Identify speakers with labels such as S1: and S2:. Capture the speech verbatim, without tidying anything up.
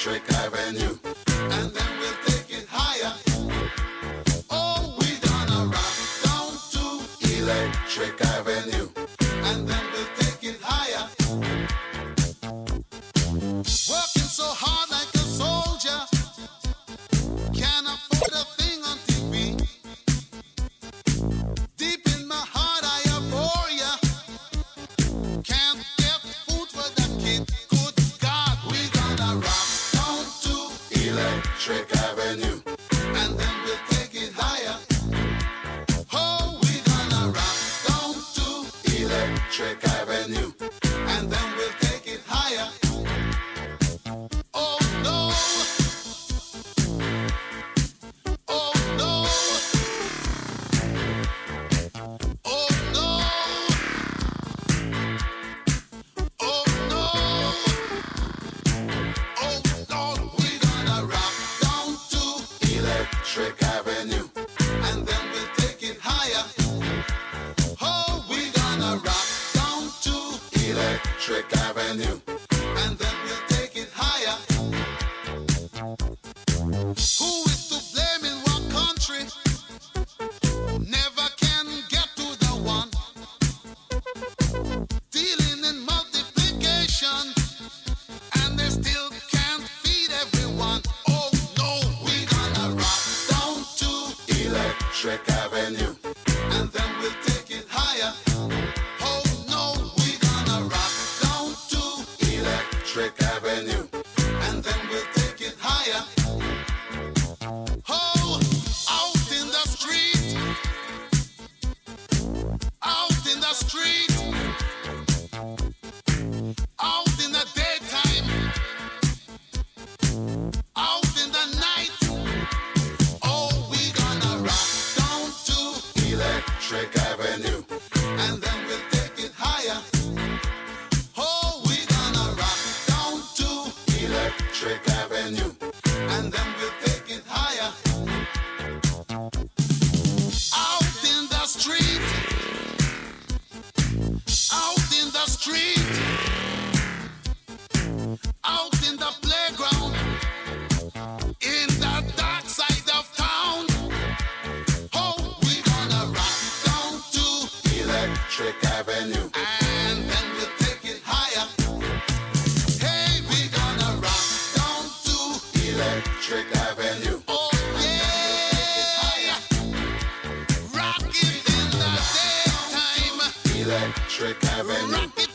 S1: Electric Avenue, and then we'll take it higher. Oh, we gonna rock down to Electric Avenue, and then we'll take it higher. Working so hard like a soldier, can't afford a thing on T V. Deep in my heart I abhor ya. Can't get food for the kid. Good God, we gonna rock down to Electric Avenue, and then we'll take it higher. Oh, we gonna rock down to Electric Avenue, and then we'll take it higher. Oh no. Oh no. Oh no. Oh no. Oh no. We gonna rock down to Electric Avenue, and then we'll take it higher. Oh, we gonna rock down to Electric Avenue, and then we'll take it higher. Who is to blame in what country? Never can get to the one. Dealing in multiplication, and they still can't feed everyone. Oh no, we gonna rock down to Electric Avenue, and then we'll take it higher. Oh no, we gonna rock down to Electric Avenue, and then we'll take it higher. Oh, out in the street, out in the street, out in the daytime, out in the night. Oh, we gonna rock down to Electric Avenue, and then we'll take it higher. Oh, we gonna rock down to Electric Avenue, and then we'll take it higher. Out in the street, out in the street, out in the playground, in the dark side of town. Oh, we gonna rock down to Electric Avenue, and then we'll take it higher. Hey, we gonna rock down to Electric Avenue. Oh yeah, rock it in the daytime, Electric Avenue. Rock it